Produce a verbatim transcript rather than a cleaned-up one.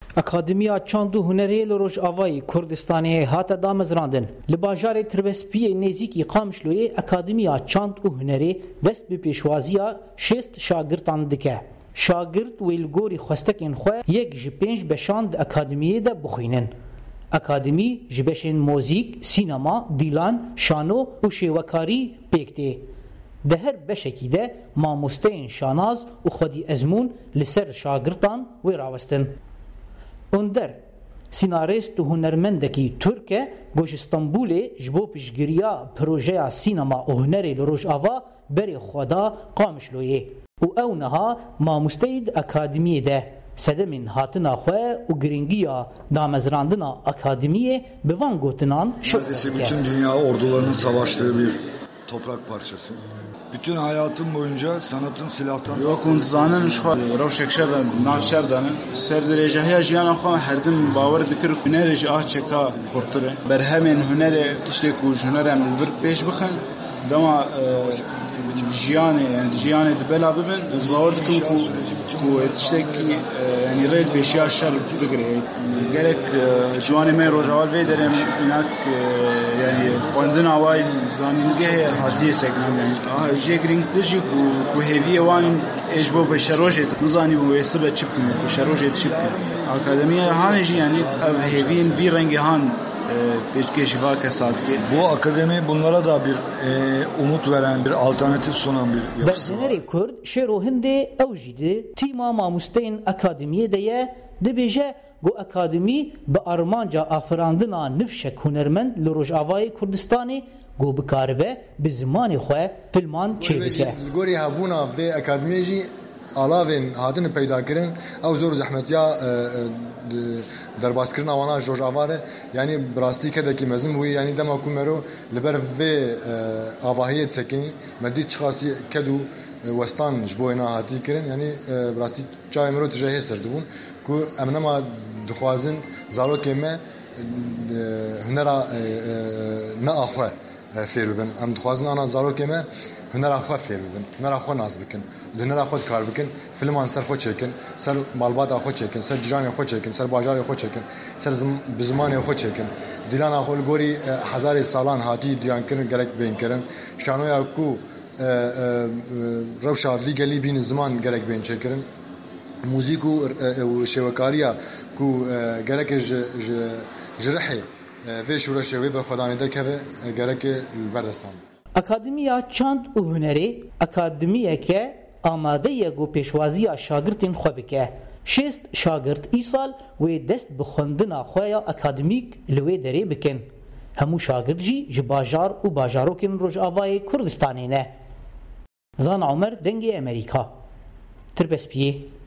اکادمیا چاند و هنری لروجاوای کردستانی هات دامزراندن لباجار تربسپی نزیکی قامشلوی اکادمیا چاند و هنری دست به پیشوازیا شست شاگردان دکه شاگرد ویلگوری خواستکین خو یک ج پنج بشاند اکادمیه ده بخوینن اکادمی جبشن موزیک سینما دیلان شانو و شیوکاری پیکته ده هر بشکی ده ماموستین شاناز و خودی ازمون لسر شاگردان و راوستن اندر سیناریست و هنرمندکی ترکه گوش استانبول جبو پیشگیریا پروژه سینما و هنری لروجاوا بری خدا قامشلویه و او نها ماموستید اکادمیه ده سدمین هاتنا خواه و گرینگیا دامزراندنا akademiye bevan gotunan neredeyse bütün dünya ordularının savaştığı bir toprak parçası. Bütün hayatım boyunca sanatın silahtan... Yok untuzanın şu ravşekşer navşerdanın ser derecehe jiyan xo herdin bawer dikir hünerji ah çeka xorture berhemen hünere tiştek u hünerem bir peş bixin dama jiyane yani jiyane de bela bibin ez bawer dikim ku ku tiştek yani rel peşya şer bigre gerek jwane me rojaval ve derim inak yani xwendin away zanîngeh hatiye seknan yani ah jegring tiji ku ku heviye wan ejbo beşerojet nizani bu esbe çıktı beşerojet çıktı akademiye haneci yani hevin bir rengi han peşkeşiva kesatki. Bu akademi bunlara da bir e, umut veren, bir alternatif sunan bir yapısı var. Berzineri Kurd, şero hindi evjidi, tima mamusteyn akademiye deye, dibêje gu akademî bi armanca afirandina nifşek hunermend li Rojavayê Kurdistanê gu bikaribe bi zimanê xwe filman çêbike. Gorî hebûna vê akademiyê jî alavên hatine peydakirin ew zor zehmetiya derbazkirina wana Rojava re yani birastî kedekî mezin bûyî yani dema ku mero li ber vê avahiyê sekinî medî çixasî ked û westan ji bo wêna hatî kirin yani birastî çavê mero tije hê ser dibûn ku em nema dixwazin zarokê me hunera nea xwe fêr bibin em dixwazin ana zarokê me hunera xwe fêr bibin hunera xwe naz bikin hunera xwe dikar bikin filman ser xwe çêkin ser malbata xwe çêkin ser ciranê xwe çêkin ser bajarê xwe çêkin ser bi zimanê xwe çêkin dîlana xwe li gorî hezarê salan hatî dîrankirin gerek bênkirin şanoya ku rewşa vî gelî bînin ziman gerek bên çêkirin موزیک و شێوەکاریە ku gerekê ji rihê vê şûreşê wê berxwedanê derkeve gerekê li ber destan. Akademiya Çand û Hunerê akademiyeke amade ye got pêşwaziya şagirdên xwe bike. Şêst şagird îsal wê dest bi xwendina xwe ya akademîk li wê derê bikin. Hemû şagird jî ji bajar û bajarokên Rojavayê Kurdistanê ne. Zana Umer dengê Amerîka. Tirpespiyê